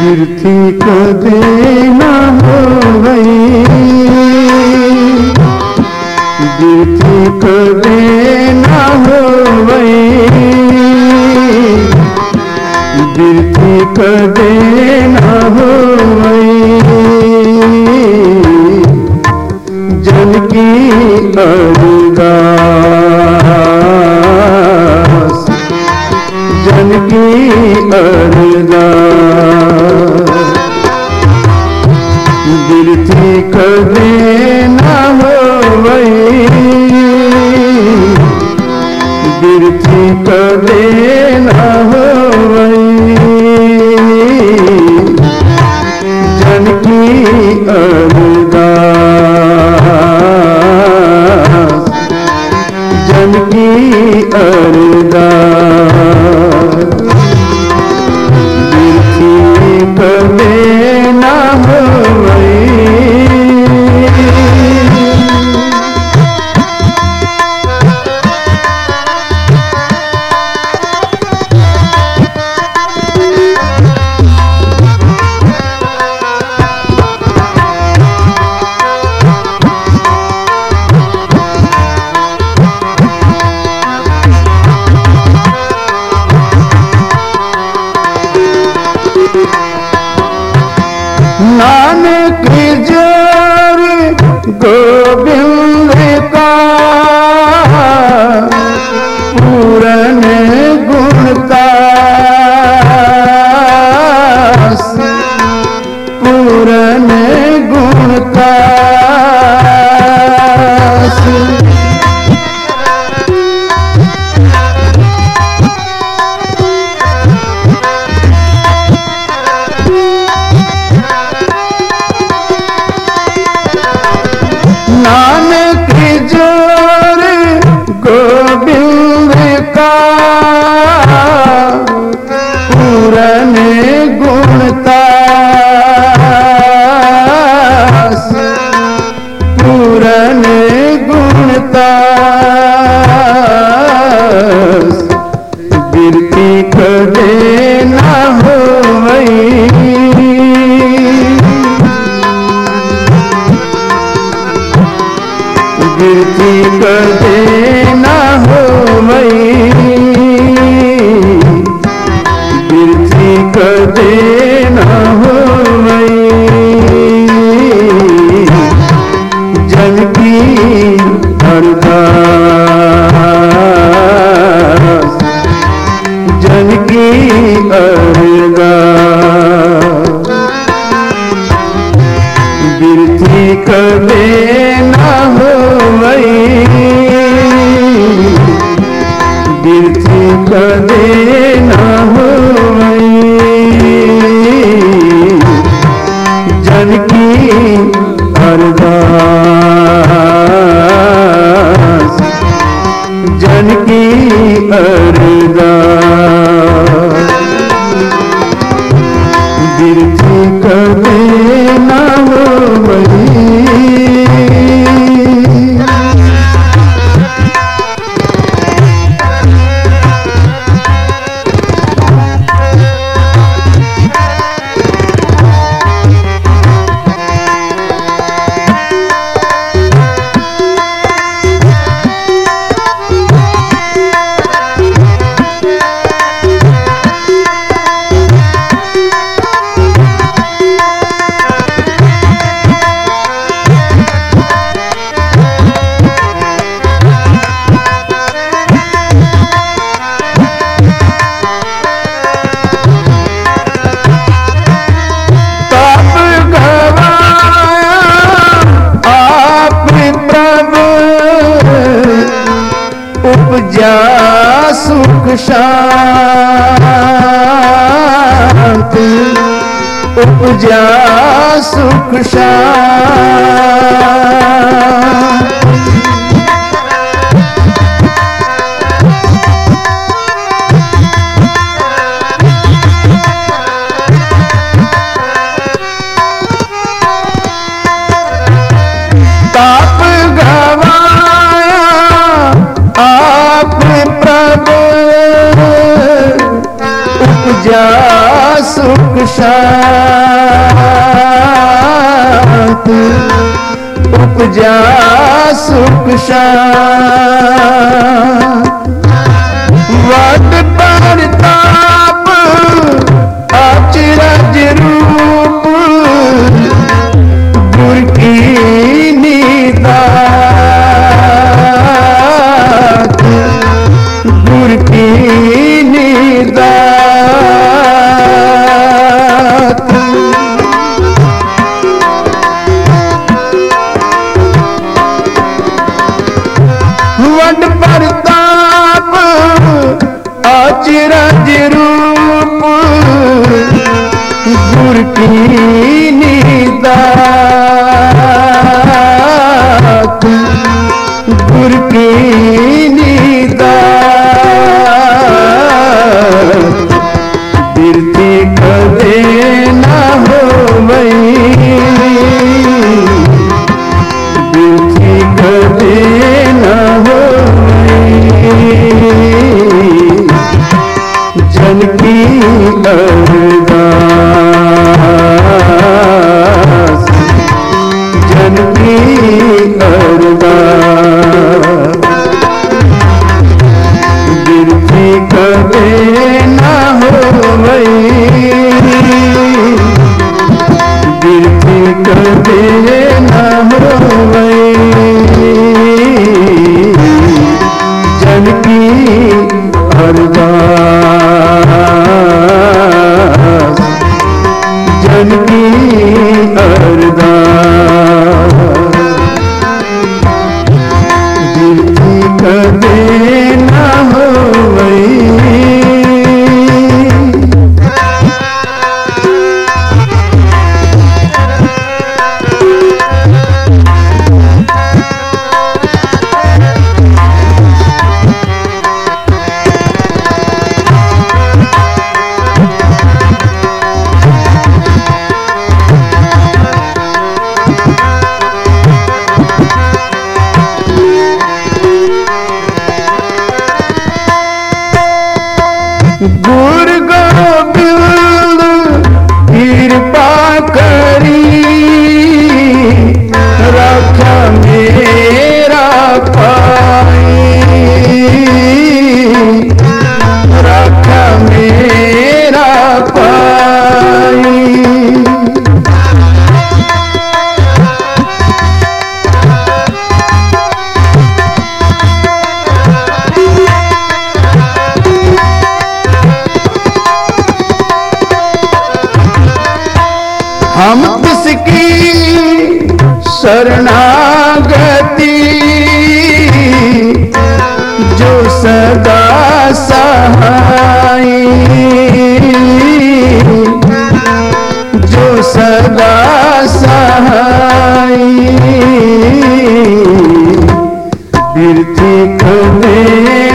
गिरती कदे न होवई, गिरती कदे न होवई, गिरती कदे न होवई। जन की अरदास, जन की अरदास, गिरती कदे न होवई, गिरती कदे न होवई। जन की अरदास, जन की अरदास, गिरती कदे न होवई। नानक जोर गोविंद का पूरन गुणता, पूरन गुणता। नानक जोर गोविंद का पूरन गुणता, पूरन गुणता। गिरती कदे न होवई, गिरती कदे न होवई, गिरती कदे न होवई। जन की अरदास, जन की अरदास, गिरती कदे न होवई, गिरती कदे न होवई। जन की अरदास, जन की अरदास, गिरती कदे न होवई। उपजा सुख शांति, उपजा सुख शांति। ताप गवाया आप प्रभु उपजा सुख शांति उपजा सुख शांति वड परताप अचरज रूप गुर की निदात गुर की निदात वड परताप अचरज रूप गुर की निदात गुर की निदात बिरती कदे न होवई बिरती कदे न होवई जन की अरदास जन की अरदास बिरती कदे न होवई बिरती कदे न होवई जन की अरदास जन की अरदास बिरती कदे न होवई गुर गोबिंद कृपा करी रक्षा मेरा पाई रक्षा मेरा पाई हम किसकी शरणागति जो सदा सहाय जो सदा सहाय बिरती कदे